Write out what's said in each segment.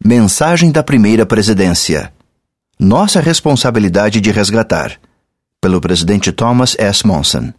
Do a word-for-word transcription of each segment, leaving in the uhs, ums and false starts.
Mensagem da Primeira Presidência. Nossa responsabilidade de resgatar. Pelo presidente Thomas S. Monson.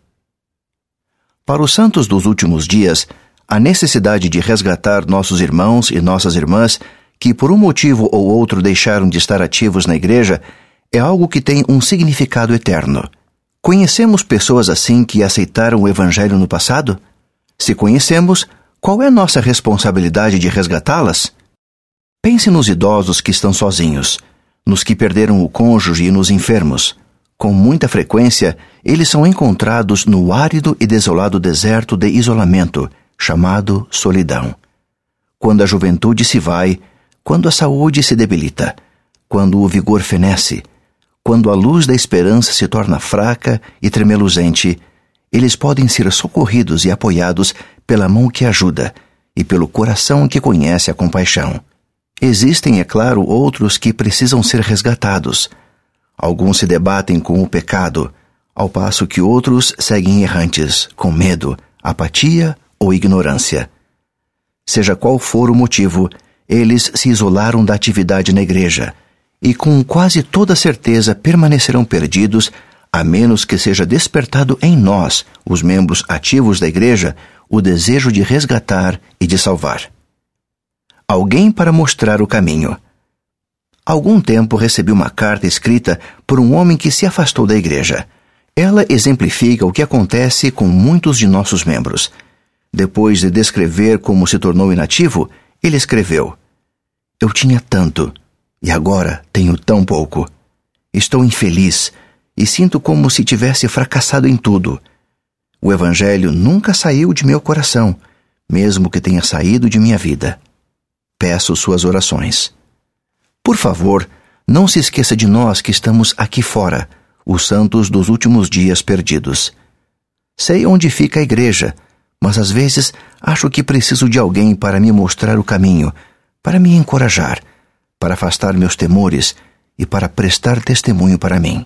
Para os santos dos últimos dias, a necessidade de resgatar nossos irmãos e nossas irmãs que por um motivo ou outro deixaram de estar ativos na igreja é algo que tem um significado eterno. Conhecemos pessoas assim que aceitaram o Evangelho no passado? Se conhecemos, qual é nossa responsabilidade de resgatá-las? Pense nos idosos que estão sozinhos, nos que perderam o cônjuge e nos enfermos. Com muita frequência, eles são encontrados no árido e desolado deserto de isolamento, chamado solidão. Quando a juventude se vai, quando a saúde se debilita, quando o vigor fenece, quando a luz da esperança se torna fraca e tremeluzente, eles podem ser socorridos e apoiados pela mão que ajuda e pelo coração que conhece a compaixão. Existem, é claro, outros que precisam ser resgatados. Alguns se debatem com o pecado, ao passo que outros seguem errantes, com medo, apatia ou ignorância. Seja qual for o motivo, eles se isolaram da atividade na igreja e com quase toda certeza permanecerão perdidos a menos que seja despertado em nós, os membros ativos da igreja, o desejo de resgatar e de salvar. Alguém para mostrar o caminho. Há algum tempo recebi uma carta escrita por um homem que se afastou da igreja. Ela exemplifica o que acontece com muitos de nossos membros. Depois de descrever como se tornou inativo, ele escreveu: Eu tinha tanto, e agora tenho tão pouco. Estou infeliz e sinto como se tivesse fracassado em tudo. O Evangelho nunca saiu de meu coração, mesmo que tenha saído de minha vida. Peço suas orações. Por favor, não se esqueça de nós que estamos aqui fora, os santos dos últimos dias perdidos. Sei onde fica a igreja, mas às vezes acho que preciso de alguém para me mostrar o caminho, para me encorajar, para afastar meus temores e para prestar testemunho para mim.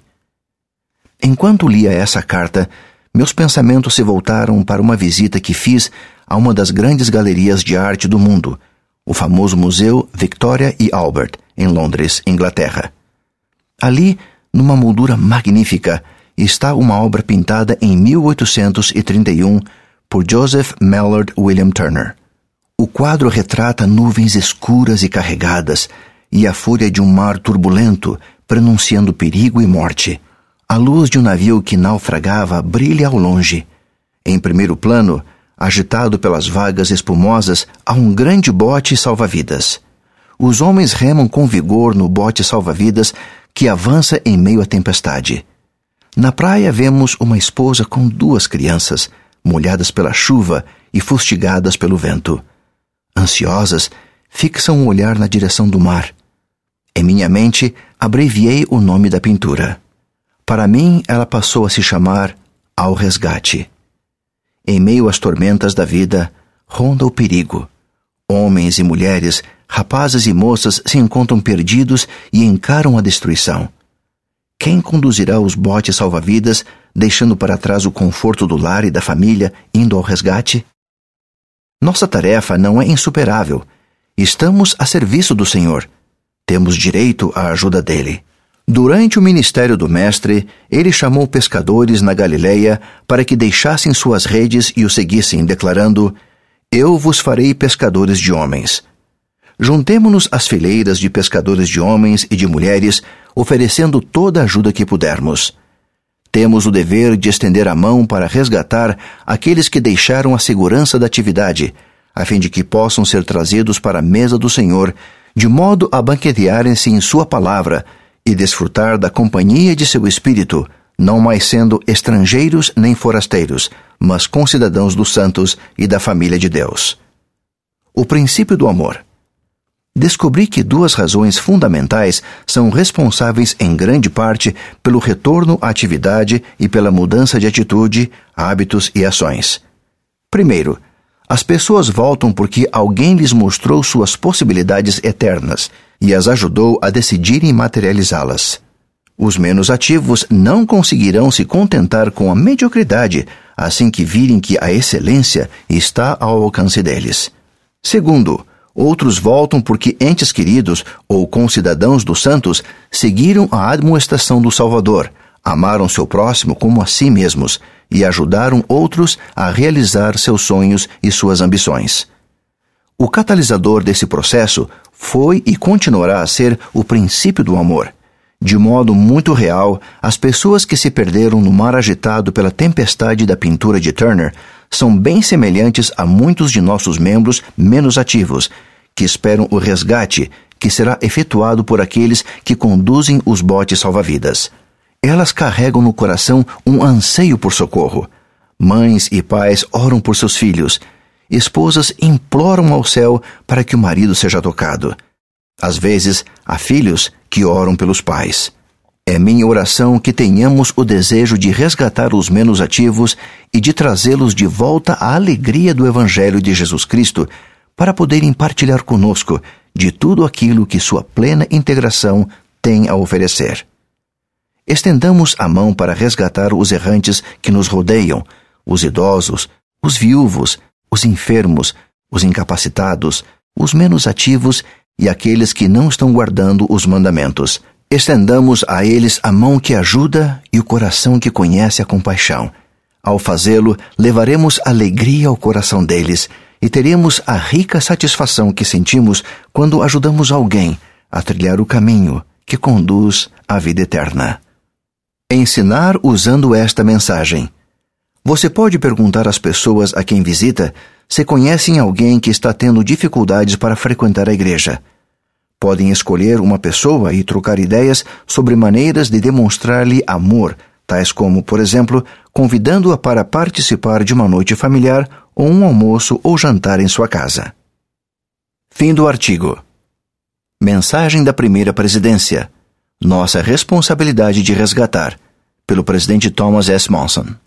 Enquanto lia essa carta, meus pensamentos se voltaram para uma visita que fiz a uma das grandes galerias de arte do mundo, o famoso Museu Victoria e Albert, em Londres, Inglaterra. Ali, numa moldura magnífica, está uma obra pintada em mil oitocentos e trinta e um por Joseph Mallord William Turner. O quadro retrata nuvens escuras e carregadas e a fúria de um mar turbulento, prenunciando perigo e morte. A luz de um navio que naufragava brilha ao longe. Em primeiro plano, agitado pelas vagas espumosas, há um grande bote salva-vidas. Os homens remam com vigor no bote salva-vidas que avança em meio à tempestade. Na praia vemos uma esposa com duas crianças, molhadas pela chuva e fustigadas pelo vento. Ansiosas, fixam um olhar na direção do mar. Em minha mente, abreviei o nome da pintura. Para mim, ela passou a se chamar Ao Resgate. Em meio às tormentas da vida, ronda o perigo. Homens e mulheres, rapazes e moças se encontram perdidos e encaram a destruição. Quem conduzirá os botes salva-vidas, deixando para trás o conforto do lar e da família, indo ao resgate? Nossa tarefa não é insuperável. Estamos a serviço do Senhor. Temos direito à ajuda dele. Durante o ministério do Mestre, ele chamou pescadores na Galileia para que deixassem suas redes e o seguissem, declarando: Eu vos farei pescadores de homens. Juntemo-nos às fileiras de pescadores de homens e de mulheres, oferecendo toda a ajuda que pudermos. Temos o dever de estender a mão para resgatar aqueles que deixaram a segurança da atividade, a fim de que possam ser trazidos para a mesa do Senhor, de modo a banquetearem-se em sua palavra e desfrutar da companhia de seu Espírito, não mais sendo estrangeiros nem forasteiros, mas concidadãos dos santos e da família de Deus. O princípio do amor. Descobri que duas razões fundamentais são responsáveis em grande parte pelo retorno à atividade e pela mudança de atitude, hábitos e ações. Primeiro, as pessoas voltam porque alguém lhes mostrou suas possibilidades eternas e as ajudou a decidirem materializá-las. Os menos ativos não conseguirão se contentar com a mediocridade assim que virem que a excelência está ao alcance deles. Segundo, Outros voltam porque entes queridos ou concidadãos dos santos seguiram a admoestação do Salvador, amaram seu próximo como a si mesmos e ajudaram outros a realizar seus sonhos e suas ambições. O catalisador desse processo foi e continuará a ser o princípio do amor. De modo muito real, as pessoas que se perderam no mar agitado pela tempestade da pintura de Turner são bem semelhantes a muitos de nossos membros menos ativos, que esperam o resgate que será efetuado por aqueles que conduzem os botes salva-vidas. Elas carregam no coração um anseio por socorro. Mães e pais oram por seus filhos. Esposas imploram ao céu para que o marido seja tocado. Às vezes, há filhos que oram pelos pais. É minha oração que tenhamos o desejo de resgatar os menos ativos e de trazê-los de volta à alegria do Evangelho de Jesus Cristo, para poderem partilhar conosco de tudo aquilo que sua plena integração tem a oferecer. Estendamos a mão para resgatar os errantes que nos rodeiam, os idosos, os viúvos, os enfermos, os incapacitados, os menos ativos e aqueles que não estão guardando os mandamentos. Estendamos a eles a mão que ajuda e o coração que conhece a compaixão. Ao fazê-lo, levaremos alegria ao coração deles e teremos a rica satisfação que sentimos quando ajudamos alguém a trilhar o caminho que conduz à vida eterna. Ensinar usando esta mensagem. Você pode perguntar às pessoas a quem visita se conhecem alguém que está tendo dificuldades para frequentar a igreja. Podem escolher uma pessoa e trocar ideias sobre maneiras de demonstrar-lhe amor, tais como, por exemplo, convidando-a para participar de uma noite familiar ou um almoço ou jantar em sua casa. Fim do artigo. Mensagem da Primeira Presidência. Nossa responsabilidade de resgatar, pelo presidente Thomas S. Monson.